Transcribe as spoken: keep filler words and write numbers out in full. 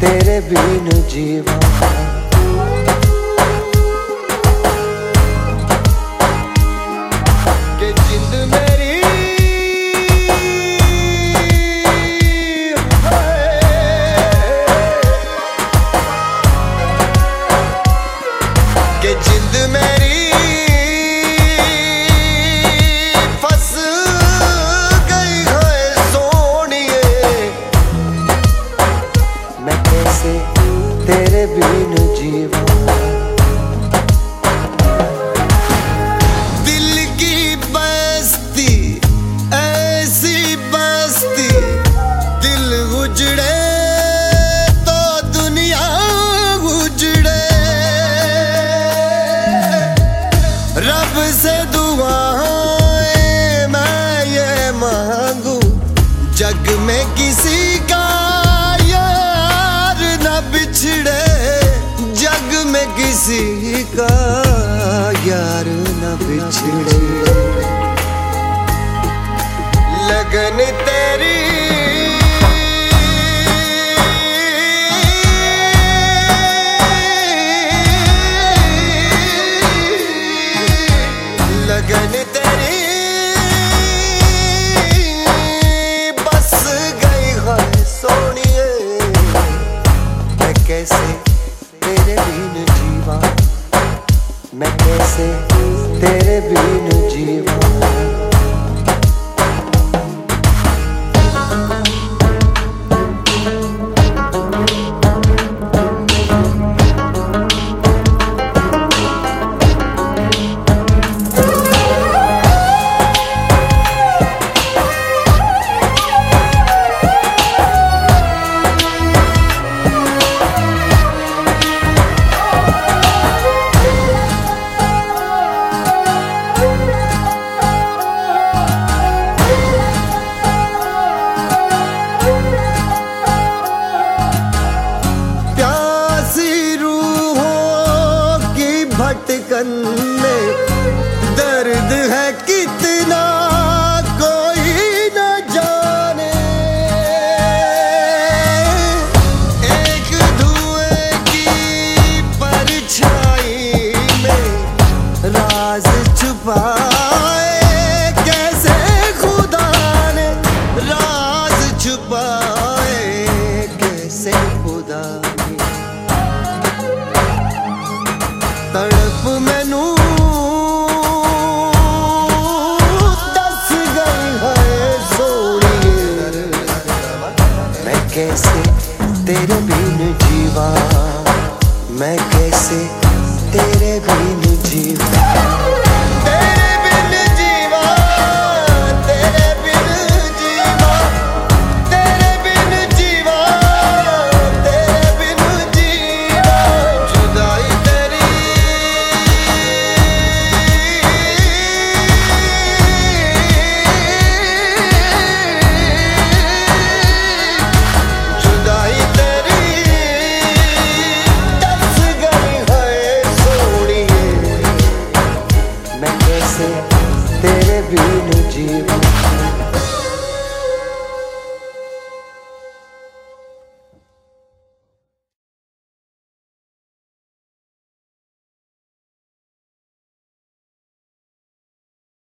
तेरे बिन जीवा। के जिंद मेरी के जिंद मेरी फंस गई है सोनिए। मैं कैसे तेरे बिन जीवा। दिल की बस्ती ऐसी बस्ती, दिल उजड़े तो दुनिया उजड़े। रब से दुआएं मैं ये मांगू, जग में किसी का यार न बिछड़े। जग में किसी का यार न बिछड़े। लगन तेरी लगन तेरी बस गई है सोनिए। मैं कैसे तेरे बिन जीवा। मैं कैसे तेरे बिन जीवा। भटकन में दर्द है कितना कोई न जाने। एक धुएं की परछाई में राज छुपाए कैसे खुदा ने। राज छुपाए कैसे खुदा ने। तड़प मैनू दस गई है सोनिए। मैं कैसे तेरे बिन जीवा। मैं कैसे तेरे बिन जीवा।